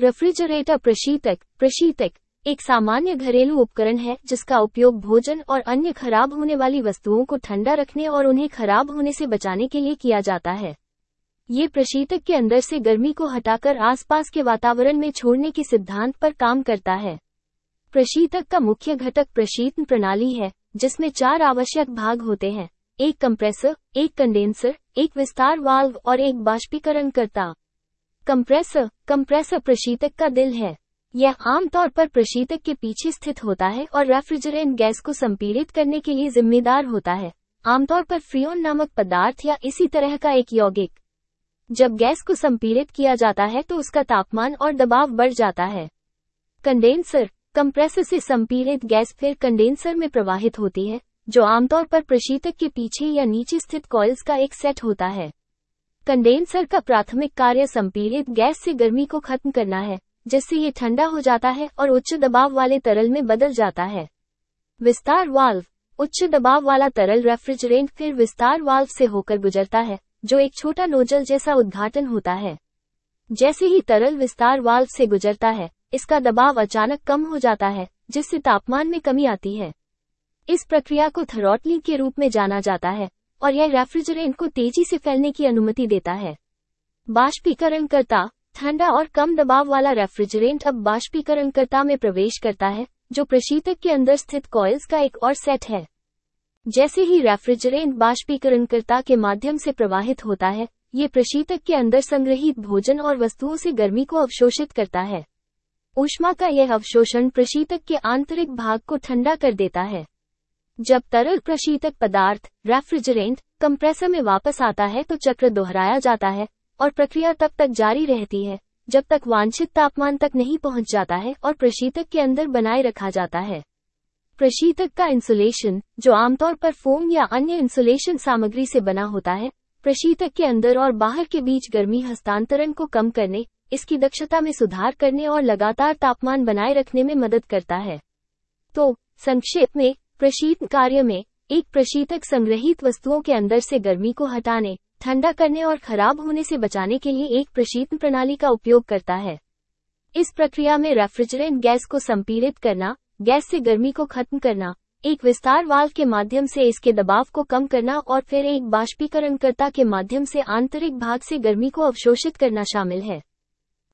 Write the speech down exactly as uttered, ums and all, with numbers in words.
Refrigerator प्रशीतक प्रशीतक एक सामान्य घरेलू उपकरण है जिसका उपयोग भोजन और अन्य खराब होने वाली वस्तुओं को ठंडा रखने और उन्हें खराब होने से बचाने के लिए किया जाता है। ये प्रशीतक के अंदर से गर्मी को हटाकर आसपास के वातावरण में छोड़ने के सिद्धांत पर काम करता है। प्रशीतक का मुख्य घटक प्रशीतन प्रणाली है, जिसमें चार आवश्यक भाग होते हैं: एक कंप्रेसर, एक कंडेंसर, एक विस्तार वाल्व और एक बाष्पीकरणकर्ता। कंप्रेसर कंप्रेसर प्रशीतक का दिल है। यह आमतौर पर प्रशीतक के पीछे स्थित होता है और रेफ्रिजरेंट गैस को संपीड़ित करने के लिए जिम्मेदार होता है, आमतौर पर फ्रीऑन नामक पदार्थ या इसी तरह का एक यौगिक। जब गैस को संपीड़ित किया जाता है तो उसका तापमान और दबाव बढ़ जाता है। कंडेंसर कंप्रेसर से संपीड़ित गैस फिर कंडेंसर में प्रवाहित होती है, जो आमतौर पर प्रशीतक के पीछे या नीचे स्थित कॉइल्स का एक सेट होता है। कंडेंसर का प्राथमिक कार्य संपीड़ित गैस से गर्मी को खत्म करना है, जिससे ये ठंडा हो जाता है और उच्च दबाव वाले तरल में बदल जाता है। विस्तार वाल्व उच्च दबाव वाला तरल रेफ्रिजरेंट फिर विस्तार वाल्व से होकर गुजरता है, जो एक छोटा नोजल जैसा उद्घाटन होता है। जैसे ही तरल विस्तार वाल्व से गुजरता है, इसका दबाव अचानक कम हो जाता है, जिससे तापमान में कमी आती है। इस प्रक्रिया को थ्रॉटलिंग के रूप में जाना जाता है और यह रेफ्रिजरेंट को तेजी से फैलने की अनुमति देता है। बाष्पीकरणकर्ता ठंडा और कम दबाव वाला रेफ्रिजरेंट अब बाष्पीकरणकर्ता में प्रवेश करता है, जो प्रशीतक के अंदर स्थित कॉइल्स का एक और सेट है। जैसे ही रेफ्रिजरेंट बाष्पीकरणकर्ता के माध्यम से प्रवाहित होता है, ये प्रशीतक के अंदर संग्रहीत भोजन और वस्तुओं से गर्मी को अवशोषित करता है। ऊष्मा का यह अवशोषण प्रशीतक के आंतरिक भाग को ठंडा कर देता है। जब तरल प्रशीतक पदार्थ रेफ्रिजरेंट कंप्रेसर में वापस आता है तो चक्र दोहराया जाता है और प्रक्रिया तब तक जारी रहती है जब तक वांछित तापमान तक नहीं पहुंच जाता है और प्रशीतक के अंदर बनाए रखा जाता है। प्रशीतक का इंसुलेशन, जो आमतौर पर फोम या अन्य इंसुलेशन सामग्री से बना होता है, प्रशीतक के अंदर और बाहर के बीच गर्मी हस्तांतरण को कम करने, इसकी दक्षता में सुधार करने और लगातार तापमान बनाए रखने में मदद करता है। तो संक्षेप में, प्रशीतन कार्य में एक प्रशीतक संग्रहीत वस्तुओं के अंदर से गर्मी को हटाने, ठंडा करने और खराब होने से बचाने के लिए एक प्रशीतन प्रणाली का उपयोग करता है। इस प्रक्रिया में रेफ्रिजरेंट गैस को संपीड़ित करना, गैस से गर्मी को खत्म करना, एक विस्तार वाल्व के माध्यम से इसके दबाव को कम करना और फिर एक बाष्पीकरणकर्ता के माध्यम से आंतरिक भाग से गर्मी को अवशोषित करना शामिल है।